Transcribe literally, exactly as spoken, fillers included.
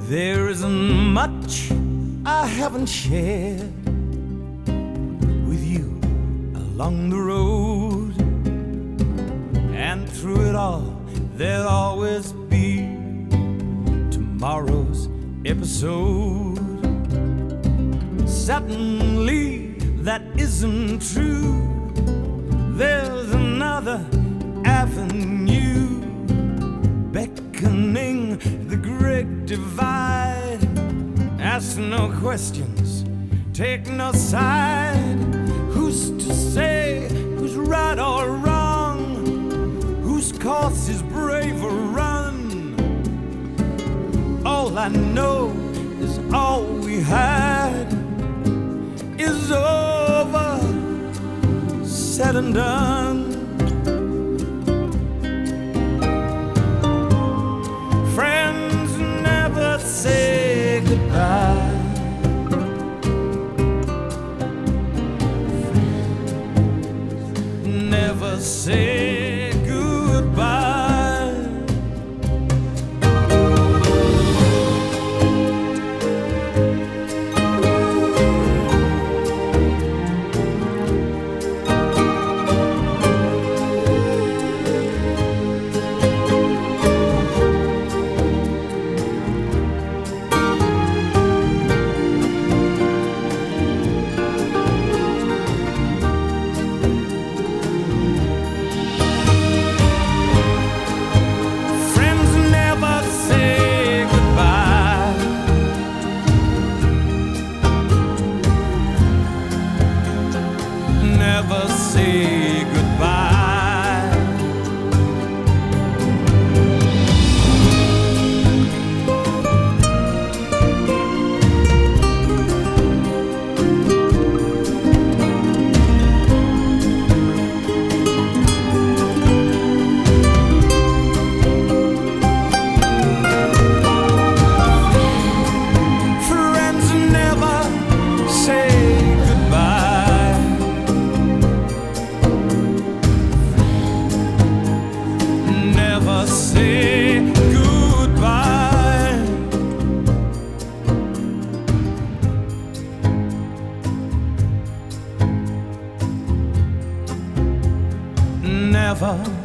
There isn't much I haven't shared with you along the road, and through it all there'll always be tomorrow's episode. Suddenly that isn't true. There's another avenue beckoning the great divide. Ask no questions, take no side. Who's to say who's right or wrong? Whose course is brave or run? All I know is all we had is over, said and done. Friends never say goodbye. Never say goodbye. Never say goodbye. Friends never say goodbye. Never say goodbye. Never